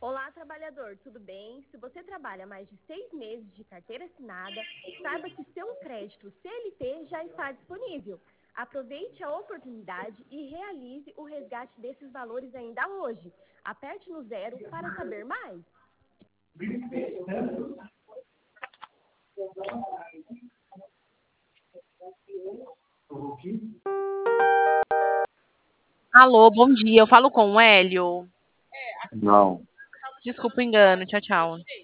Olá, trabalhador, tudo bem? Se você trabalha mais de 6 meses de carteira assinada, saiba que seu crédito CLT já está disponível. Aproveite a oportunidade e realize o resgate desses valores ainda hoje. Aperte no 0 para saber mais. Alô, bom dia. Eu falo com o Hélio. Não. Desculpa o engano. Tchau, tchau.